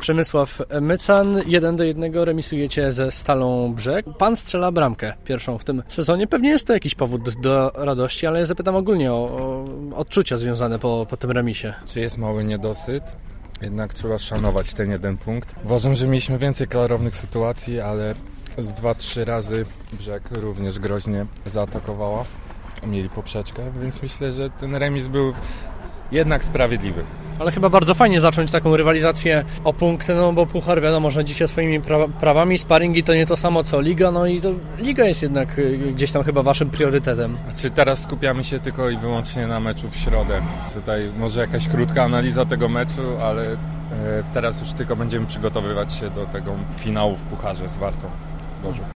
Przemysław Mycan, 1-1 remisujecie ze Stalą Brzeg. Pan strzela bramkę pierwszą w tym sezonie. Pewnie jest to jakiś powód do radości, ale ja zapytam ogólnie o odczucia związane po tym remisie. Czy jest mały niedosyt? Jednak trzeba szanować ten jeden punkt. Uważam, że mieliśmy więcej klarownych sytuacji, ale z 2-3 razy Brzeg również groźnie zaatakowała. Mieli poprzeczkę, więc myślę, że ten remis był jednak sprawiedliwy. Ale chyba bardzo fajnie zacząć taką rywalizację o punkty, no bo puchar wiadomo rządzi się swoimi prawami, sparingi to nie to samo co liga, no i to liga jest jednak gdzieś tam chyba waszym priorytetem. Czy teraz skupiamy się tylko i wyłącznie na meczu w środę? Tutaj może jakaś krótka analiza tego meczu, ale teraz już tylko będziemy przygotowywać się do tego finału w pucharze z Wartą.